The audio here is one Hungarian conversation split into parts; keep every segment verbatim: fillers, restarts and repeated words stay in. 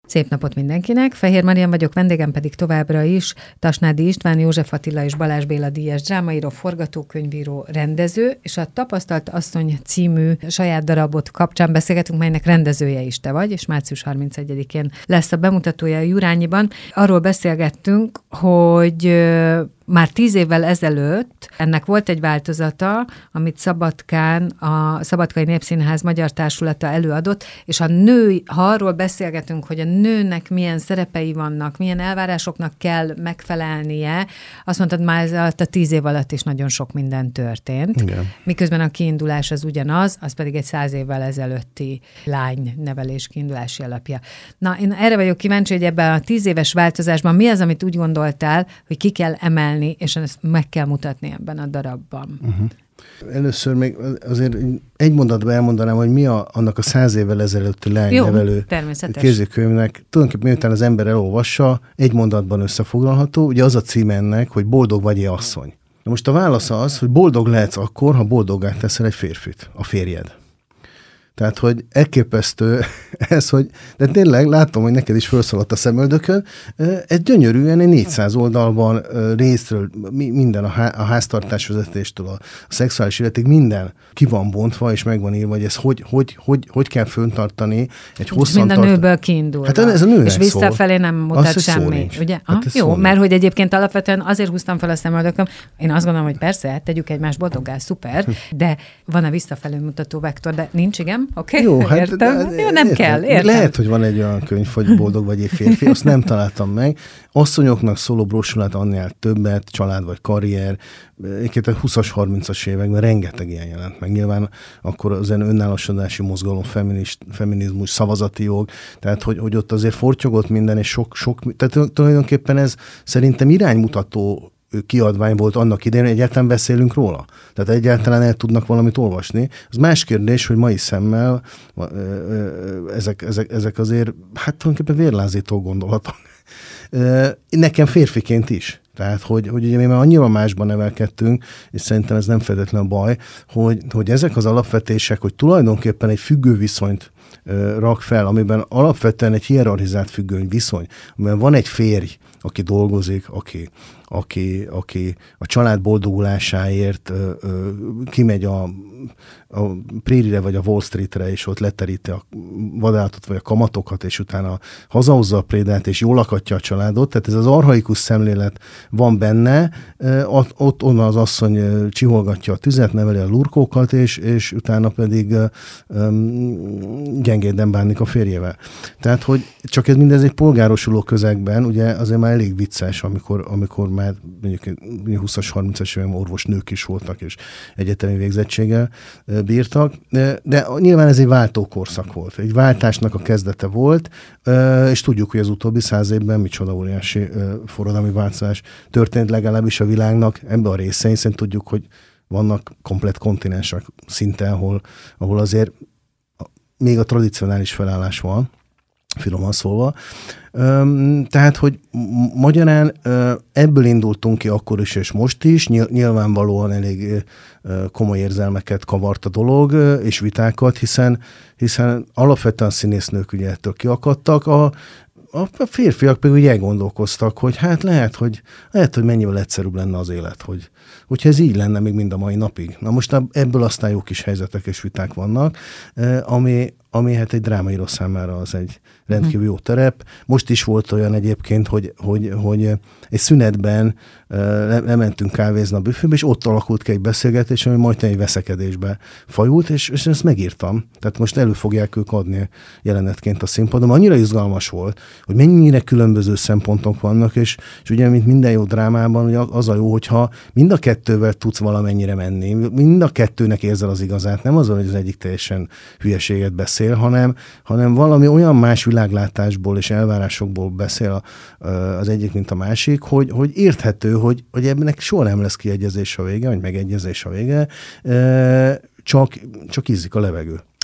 Szép napot mindenkinek! Fehér Marian vagyok, vendégem pedig továbbra is Tasnádi István, József Attila és Balázs Béla díjas drámaíró, forgatókönyvíró, rendező, és a Tapasztalt asszony című saját darabot kapcsán beszélgetünk, melynek rendezője is te vagy, és március harmincegyedikén lesz a bemutatója a Jurányiban. Arról beszélgettünk, hogy már tíz évvel ezelőtt ennek volt egy változata, amit Szabadkán, a Szabadkai Népszínház Magyar Társulata előadott, és a nő, ha arról beszélgetünk, hogy a nőnek milyen szerepei vannak, milyen elvárásoknak kell megfelelnie, azt mondtad, már ez alatt a tíz év alatt is nagyon sok minden történt. Igen. Miközben a kiindulás az ugyanaz, az pedig egy száz évvel ezelőtti lánynevelés kiindulási alapja. Na, én erre vagyok kíváncsi, hogy ebben a tíz éves változásban mi az, amit úgy gondoltál, hogy ki kell emelni, és ezt meg kell mutatni ebben a darabban. Uh-huh. Először még azért egy mondatban elmondanám, hogy mi a, annak a száz évvel ezelőtti lánynevelő kézikönyvnek. Tulajdonképpen miután az ember elolvassa, egy mondatban összefoglalható. Ugye az a cím ennek, hogy boldog vagy-e asszony. Na most a válasz az, hogy boldog lehetsz akkor, ha boldoggá teszel egy férfit, a férjed. Tehát, hogy elképesztő ez, hogy, de tényleg látom, hogy neked is felszaladt a szemöldökön, ez gyönyörűen egy négyszáz oldalban részről, minden a, há, a háztartásvezetéstől, a, a szexuális életig minden ki van bontva, és meg van írva, hogy ez hogy, hogy, hogy, hogy kell föntartani egy hosszan Mind a nőből kiindul. Hát ez a nőnek és visszafelé nem mutat az, semmi. Ugye? Hát jó, mert hogy egyébként alapvetően azért húztam fel a szemöldököm, én azt gondolom, hogy persze, tegyük egymást boldoggá, szuper, de van a visszafelé mutató vektor, de nincs, igen? Oké, okay? Jó, hát értem. De, Jó, nem értem. kell, értem. Lehet, hogy van egy olyan könyv, hogy boldog vagy egy férfi, azt nem találtam meg. Asszonyoknak szóló brosúrát annál többet, család vagy karrier, egyébként a húszas, harmincas években rengeteg ilyen jelent meg. Nyilván akkor az önállósodási mozgalom, feminist, feminizmus, szavazati jog, tehát hogy, hogy ott azért fortyogott minden, és sok, sok, tehát tulajdonképpen ez szerintem iránymutató kiadvány volt annak idején, hogy egyáltalán beszélünk róla. Tehát egyáltalán el tudnak valamit olvasni. Az más kérdés, hogy mai szemmel ezek, ezek, ezek azért, hát tulajdonképpen vérlázító gondolatok. Nekem férfiként is. Tehát, hogy, hogy ugye mi már annyira másban nevelkedtünk, és szerintem ez nem feltétlenül baj, hogy, hogy ezek az alapvetések, hogy tulajdonképpen egy függő viszonyt rak fel, amiben alapvetően egy hierarchizált függő viszony, amiben van egy férj, aki dolgozik, aki, aki, aki a család boldogulásáért ö, ö, kimegy a, a Prairie-re vagy a Wall Street-re, és ott leteríti a vadállatot vagy a kamatokat, és utána hazahozza a prédát, és jól lakatja a családot. Tehát ez az archaikus szemlélet van benne, ott, ott onnan az asszony csiholgatja a tüzet, neveli a lurkókat, és, és utána pedig um, gyengéden bánik a férjével. Tehát, hogy csak ez mindez egy polgárosuló közegben, ugye azért már elég vicces, amikor, amikor már mondjuk húszas, harmincas években orvosnők is voltak, és egyetemi végzettséggel bírtak, de, de nyilván ez egy váltókorszak volt, egy váltásnak a kezdete volt, és tudjuk, hogy az utóbbi száz évben micsoda óriási forradalmi változás történt legalábbis a világnak ebben a részein, hiszen tudjuk, hogy vannak komplett kontinensek szinte, ahol, ahol azért még a tradicionális felállás van, finoman szólva. Tehát, hogy magyarán ebből indultunk ki akkor is, és most is, nyilvánvalóan elég komoly érzelmeket kavart a dolog, és vitákat, hiszen, hiszen alapvetően a színésznők ugye ettől kiakadtak, a A férfiak pedig úgy elgondolkoztak, hogy hát lehet, hogy, lehet, hogy mennyivel egyszerűbb lenne az élet, hogy, hogyha ez így lenne még mind a mai napig. Na most ebből aztán jó kis helyzetek és viták vannak, ami, ami hát egy drámaíró számára az egy rendkívül jó terep. Most is volt olyan egyébként, hogy, hogy, hogy egy szünetben lementünk kávézni a büfébe, és ott alakult ki egy beszélgetés, ami majdnem egy veszekedésbe fajult, és, és ezt megírtam. Tehát most elő fogják ők adni jelenetként a színpadon. Annyira izgalmas volt, hogy mennyire különböző szempontok vannak, és, és ugye, mint minden jó drámában, ugye az a jó, hogyha mind a kettővel tudsz valamennyire menni, mind a kettőnek érzel az igazát, nem azon, hogy az egyik teljesen hülyeséget beszél, hanem, hanem valami olyan más világlátásból és elvárásokból beszél az egyik, mint a másik, hogy, hogy érthető, hogy, hogy ebbenek soha nem lesz kiegyezés a vége, vagy megegyezés a vége, csak, csak ízik a levegő.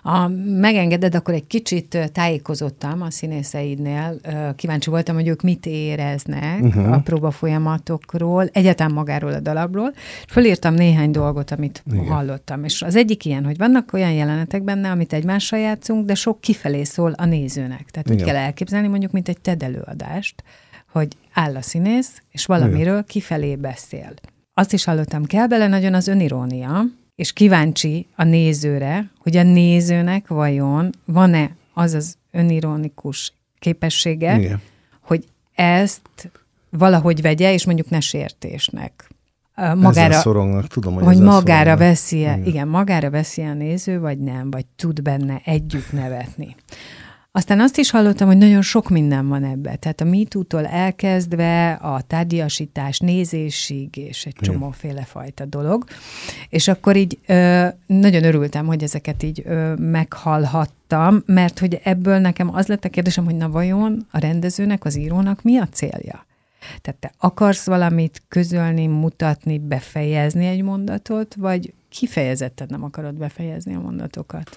A, megengeded, akkor egy kicsit tájékozottam a színészeidnél. Kíváncsi voltam, hogy ők mit éreznek uh-huh. a próbafolyamatokról, egyáltalán magáról a darabról, és fölírtam néhány dolgot, amit igen. hallottam. És az egyik ilyen, hogy vannak olyan jelenetek benne, amit egymással játszunk, de sok kifelé szól a nézőnek. Tehát igen. úgy kell elképzelni, mondjuk, mint egy TED előadást, hogy áll a színész, és valamiről igen. kifelé beszél. Azt is hallottam, kell bele nagyon az önirónia, és kíváncsi a nézőre, hogy a nézőnek vajon van-e az az önironikus képessége, igen. hogy ezt valahogy vegye, és mondjuk ne sértésnek. Magára, ezzel szorongnak, tudom, hogy hogy magára veszi igen. igen, magára veszi a néző, vagy nem, vagy tud benne együtt nevetni. Aztán azt is hallottam, hogy nagyon sok minden van ebben. Tehát a MeToo-tól elkezdve a tárgyasítás, nézésig, és egy csomóféle fajta dolog. És akkor így ö, nagyon örültem, hogy ezeket így ö, meghallhattam, mert hogy ebből nekem az lett a kérdésem, hogy na vajon a rendezőnek, az írónak mi a célja? Tehát te akarsz valamit közölni, mutatni, befejezni egy mondatot, vagy kifejezetten nem akarod befejezni a mondatokat?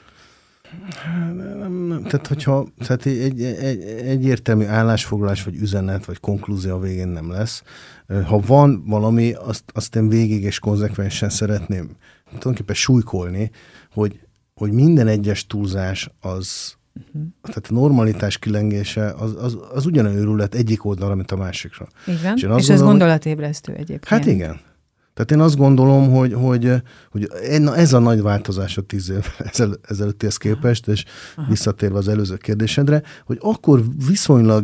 Nem, nem. Tehát, hogyha tehát egy, egy, egyértelmű állásfoglalás, vagy üzenet, vagy konklúzió a végén nem lesz. Ha van valami, azt, azt én végig és konzekvensen szeretném tulajdonképpen súlykolni, hogy, hogy minden egyes túlzás az, uh-huh. tehát a normalitás kilengése az, az, az ugyanolyan őrület egyik oldalra, mint a másikra. Igen, és, és gondolom, ez gondolatébresztő egyébként. Hát igen. Tehát én azt gondolom, hogy, hogy, hogy ez a nagy változás a tíz évvel ezelőttihez képest, és aha. visszatérve az előző kérdésedre, hogy akkor viszonylag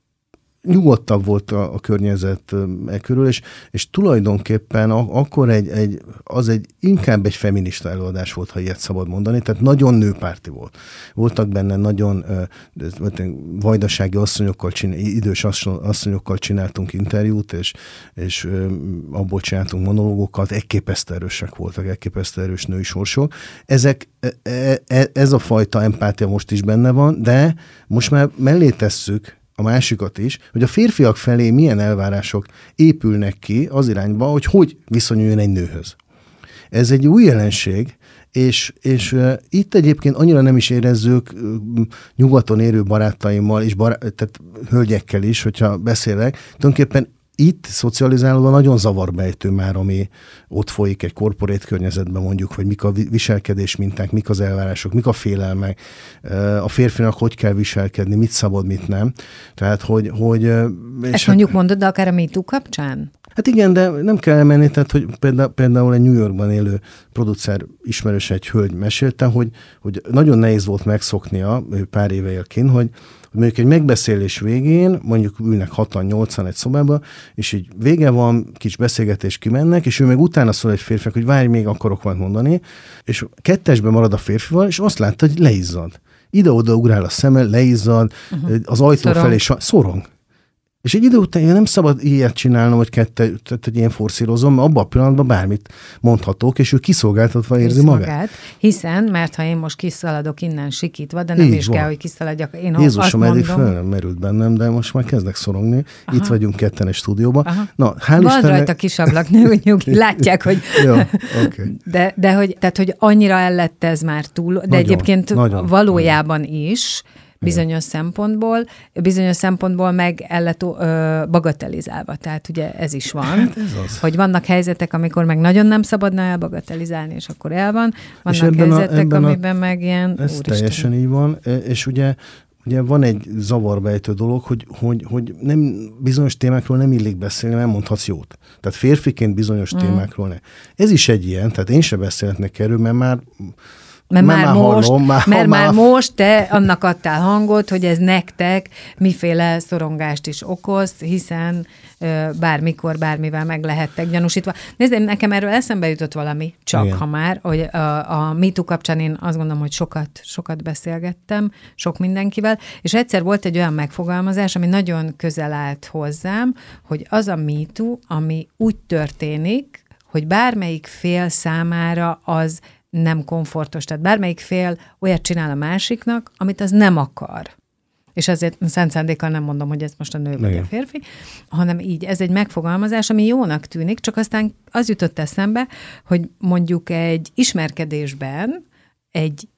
nyugodtabb volt a, a környezet e körül, és, és tulajdonképpen a, akkor egy, egy, az egy inkább egy feminista előadás volt, ha ilyet szabad mondani, tehát nagyon nőpárti volt. Voltak benne nagyon uh, vajdasági asszonyokkal, csinál, idős asszonyokkal csináltunk interjút, és, és uh, abból csináltunk monológokat, elképesztő erősek voltak, elképesztő erős női sorsok. Ezek, e, e, ez a fajta empátia most is benne van, de most már mellé tesszük a másikat is, hogy a férfiak felé milyen elvárások épülnek ki az irányba, hogy hogy viszonyuljon egy nőhöz. Ez egy új jelenség, és, és uh, itt egyébként annyira nem is érezzük uh, nyugaton érő barátaimmal, és bará- tehát hölgyekkel is, hogyha beszélek, tulajdonképpen itt szocializálódva nagyon zavarbejtő már, ami ott folyik egy korporét környezetben mondjuk, hogy mik a viselkedés minták, mik az elvárások, mik a félelmek, a férfinak hogy kell viselkedni, mit szabad, mit nem. Tehát, hogy... hogy Ezt hát, mondjuk mondod, de akár a MeToo kapcsán? Hát igen, de nem kell elmenni, tehát, hogy például, például egy New Yorkban élő producer ismerős egy hölgy mesélte, hogy, hogy nagyon nehéz volt megszoknia, ő pár éve él kint, hogy mondjuk egy megbeszélés végén, mondjuk ülnek hatan, nyolcan egy szobába, és így vége van, kis beszélgetés kimennek, és ő meg utána szól egy férfiak, hogy várj, még akarok valamit mondani, és kettesben marad a férfival, és azt látta, hogy leizzad. Ide-oda ugrál a szeme, leizzad, uh-huh. az ajtó szorong. felé szorong. És egy idő után nem szabad ilyet csinálnom, hogy kette, tehát egy ilyen forszírozom, mert abban a pillanatban bármit mondhatok, és ő kiszolgáltatva érzi magát. magát. Hiszen, mert ha én most kiszaladok innen sikítva, de nem így is van. Kell, hogy kiszaladjak. Én Jézusom, eddig fel nem merült bennem, de most már kezdek szorongni. Aha. Itt vagyunk ketten egy stúdióban. Na, hál' Van Istennek... rajta kisablak, ne nyugi, látják, hogy... Jó, okay. de, de hogy, tehát, hogy annyira ellett ez már túl, de nagyon, egyébként nagyon, valójában nagyon. is, bizonyos igen. szempontból, bizonyos szempontból meg el lett ö, bagatelizálva. Tehát ugye ez is van, hát ez az. Hogy vannak helyzetek, amikor meg nagyon nem szabadna elbagatelizálni, és akkor el van. Vannak helyzetek, a, amiben a, meg ilyen... Ez úristen. Teljesen így van, és ugye Ugye van egy zavarbejtő dolog, hogy, hogy, hogy nem, bizonyos témákról nem illik beszélni, nem mondhatsz jót. Tehát férfiként bizonyos mm. témákról ne. Ez is egy ilyen, tehát én sem beszélhetnek erről, mert már Mert, már, már, most, hallom, már, mert már, már most te annak adtál hangot, hogy ez nektek miféle szorongást is okoz, hiszen ö, bármikor, bármivel meg lehettek gyanúsítva. Nézd, nekem erről eszembe jutott valami, csak igen. ha már, hogy a, a MeToo kapcsán én azt gondolom, hogy sokat, sokat beszélgettem, sok mindenkivel, és egyszer volt egy olyan megfogalmazás, ami nagyon közel állt hozzám, hogy az a MeToo, ami úgy történik, hogy bármelyik fél számára az nem komfortos. Tehát bármelyik fél olyat csinál a másiknak, amit az nem akar. És azért szent szándékkal nem mondom, hogy ez most a nő vagy a férfi, hanem így. Ez egy megfogalmazás, ami jónak tűnik, csak aztán az jutott eszembe, hogy mondjuk egy ismerkedésben egy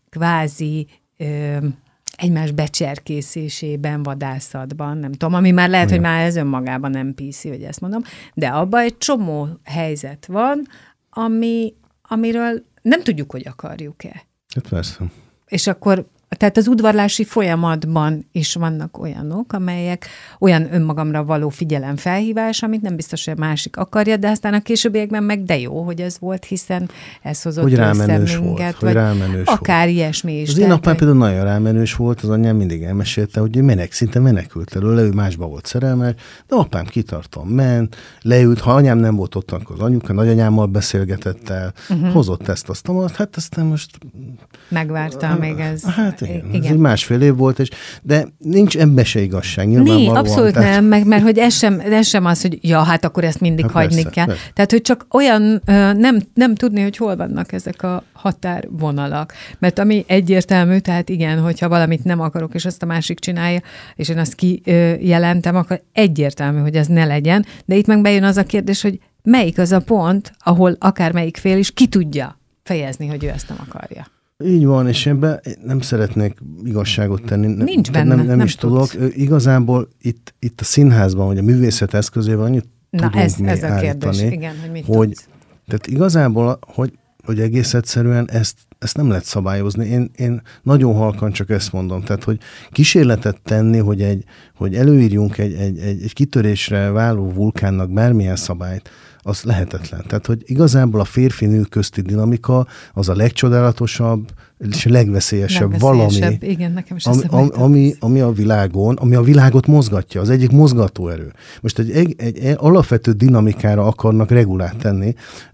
kvázi ö, egymás becserkészésében, vadászatban, nem tudom, ami már lehet, ja. hogy már ez önmagában nem pé cé, hogy ezt mondom, de abban egy csomó helyzet van, ami, amiről nem tudjuk, hogy akarjuk-e. Hát persze. És akkor tehát az udvarlási folyamatban is vannak olyanok, amelyek olyan önmagamra való figyelemfelhívás, amit nem biztos, hogy a másik akarja, de aztán a későbbiekben meg de jó, hogy ez volt, hiszen ez hozott hogy rámenős össze minket, volt, hogy rámenős akár volt. ilyesmi is. Az én apám például nagyon rámenős volt, az anyám mindig elmesélte, hogy menek, szinte menekült előle, ő másba volt szerelmes, de apám kitartan ment, leült, ha anyám nem volt ott, akkor az anyuka nagyanyámmal beszélgetett el, uh-huh. hozott ezt, azt, azt, hát aztán most... Megvárta uh, még ez. Hát igen, igen. Ez egy másfél év volt, és de nincs ebbe se igazság, nyilvánvalóan. Né, abszolút tehát... nem, meg, mert hogy ez sem, ez sem az, hogy ja, hát akkor ezt mindig hát hagyni persze, kell. Persze. Tehát, hogy csak olyan nem, nem tudni, hogy hol vannak ezek a határvonalak. Mert ami egyértelmű, tehát igen, hogyha valamit nem akarok, és azt a másik csinálja, és én azt kijelentem, akkor egyértelmű, hogy ez ne legyen. De itt meg bejön az a kérdés, hogy melyik az a pont, ahol akár melyik fél is ki tudja fejezni, hogy ő ezt nem akarja. Így van, és ebben nem szeretnék igazságot tenni. Nincs benne, nem, nem, nem is tudsz. tudok. Igazából itt, itt a színházban, vagy a művészet eszközében annyit Na tudunk ez, mi ez a kérdés, állítani, igen, hogy mit hogy, tudsz. tehát igazából, hogy, hogy egész egyszerűen ezt, ezt nem lehet szabályozni. Én, én nagyon halkan csak ezt mondom. Tehát, hogy kísérletet tenni, hogy, egy, hogy előírjunk egy, egy, egy, egy kitörésre váló vulkánnak bármilyen szabályt, az lehetetlen. Tehát, hogy igazából a férfi-nő közti dinamika az a legcsodálatosabb és a legveszélyesebb, legveszélyesebb valami, igen, nekem is ami, ami, ami, ami a világon, ami a világot mozgatja, az egyik mozgatóerő. Most egy, egy, egy alapvető dinamikára akarnak regulát tenni.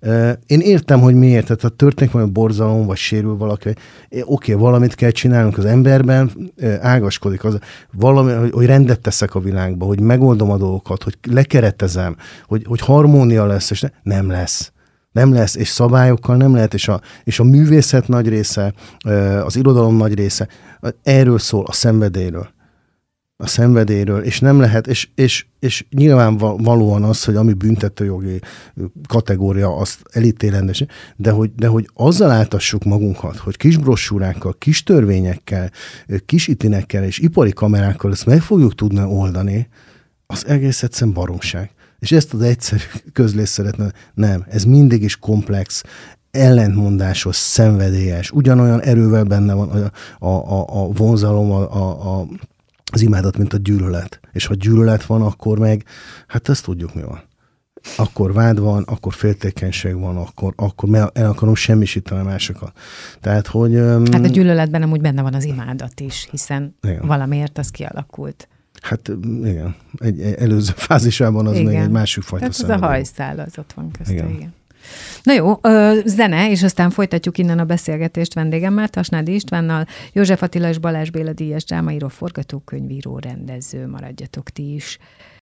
Én értem, hogy miért, tehát ha történik valami borzalom, vagy sérül valaki, oké, okay, valamit kell csinálnunk az emberben, ágaskodik az, valami, hogy, hogy rendet teszek a világba, hogy megoldom a dolgokat, hogy lekeretezem, hogy, hogy harmónia lesz, és ne, nem lesz. Nem lesz, és szabályokkal nem lehet, és a, és a művészet nagy része, az irodalom nagy része, erről szól, a szenvedélyről. A szenvedélyről, és nem lehet, és, és, és nyilvánvalóan az, hogy ami büntetőjogi kategória, azt elítélendő, de hogy, de hogy azzal áltassuk magunkat, hogy kis brossúrákkal, kis törvényekkel, kis itinekkel és ipari kamerákkal ezt meg fogjuk tudni oldani, az egész egyszerűen baromság. És ezt az egyszerű közlés szeretne, nem, ez mindig is komplex, ellentmondásos, szenvedélyes, ugyanolyan erővel benne van a, a, a, a vonzalom, a, a, a, az imádat, mint a gyűlölet. És ha gyűlölet van, akkor meg, hát ezt tudjuk, mi van. Akkor vád van, akkor féltékenység van, akkor, akkor el akarom semmisíteni a másokat. Tehát, hogy... Hát a gyűlöletben amúgy benne van az imádat is, hiszen igen. valamiért az kialakult. Hát igen, egy, egy előző fázisában az igen. még egy másik fajta hát szenvedély. Ez a hajszál az ott van közte, igen. igen. Na jó, ö, zene, és aztán folytatjuk innen a beszélgetést vendégemmel, Tasnádi Istvánnal, József Attila és Balázs Béla díjas drámaíró, forgatókönyvíró, rendező, maradjatok ti is.